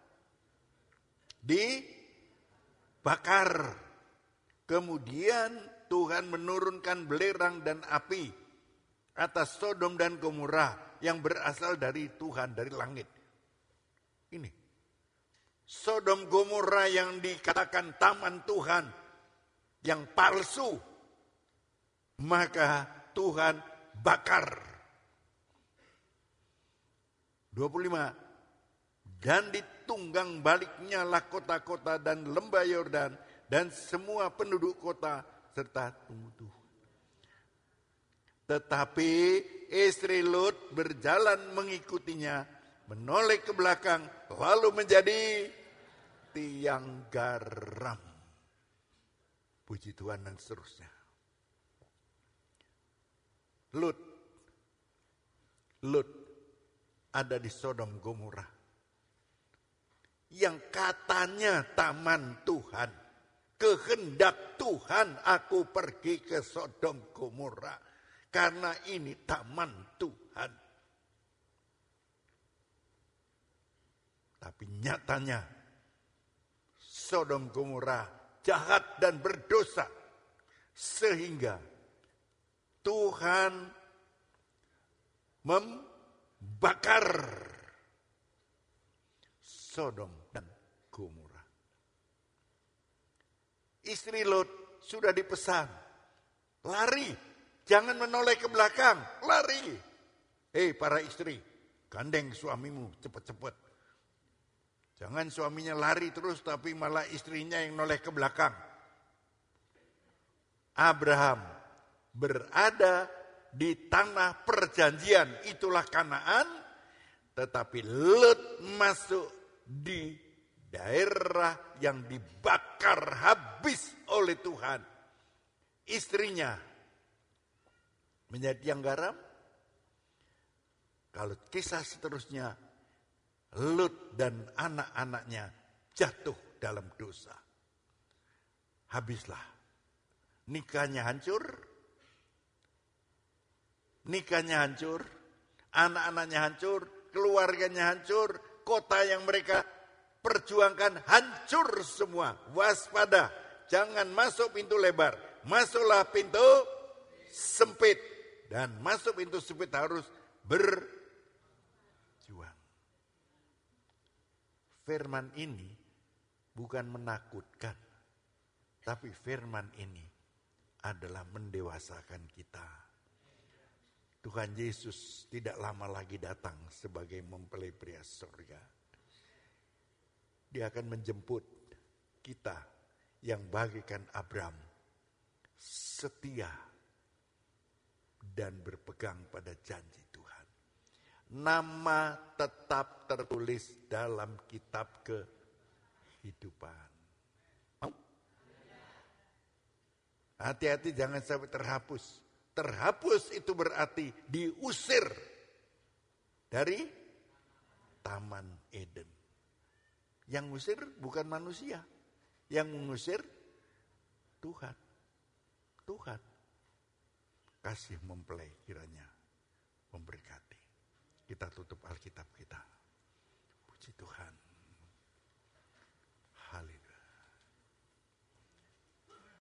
Dibakar. Kemudian Tuhan menurunkan belerang dan api atas Sodom dan Gomora yang berasal dari Tuhan, dari langit. Ini Sodom Gomora yang dikatakan taman Tuhan, yang palsu, maka Tuhan bakar. dua puluh lima. Dan ditunggang baliknya lah kota-kota dan lembah Yordan dan semua penduduk kota serta tumbuh. Tetapi istri Lut berjalan mengikutinya, menoleh ke belakang, lalu menjadi tiang garam. Puji Tuhan dan seterusnya. Lut, Lut ada di Sodom Gomora, yang katanya taman Tuhan. Kehendak Tuhan aku pergi ke Sodom Gomora, karena ini taman Tuhan. Tapi nyatanya Sodom Gomora jahat dan berdosa, sehingga Tuhan membakar Sodom dan Gomora. Istri Lot sudah dipesan, lari, jangan menoleh ke belakang, lari. Hei para istri, gandeng suamimu cepat-cepat. Jangan suaminya lari terus tapi malah istrinya yang noleh ke belakang. Abraham berada di tanah perjanjian, itulah Kanaan, tetapi Lut masuk di daerah yang dibakar habis oleh Tuhan. Istrinya menjadi tiang garam. Kalau kisah seterusnya, Lut dan anak-anaknya jatuh dalam dosa. Habislah. Nikahnya hancur. Nikahnya hancur. Anak-anaknya hancur. Keluarganya hancur. Kota yang mereka perjuangkan hancur semua. Waspada, jangan masuk pintu lebar, masuklah pintu sempit. Dan masuk pintu sempit harus berjuang. Firman ini bukan menakutkan, tapi firman ini adalah mendewasakan kita. Tuhan Yesus tidak lama lagi datang sebagai mempelai pria surga. Dia akan menjemput kita yang bagaikan Abraham, setia dan berpegang pada janji Tuhan. Nama tetap tertulis dalam kitab kehidupan. Hati-hati jangan sampai terhapus. Terhapus itu berarti diusir dari Taman Eden. Yang ngusir bukan manusia. Yang mengusir Tuhan. Tuhan. Kasih mempelai kiranya memberkati. Kita tutup Alkitab kita. Puji Tuhan.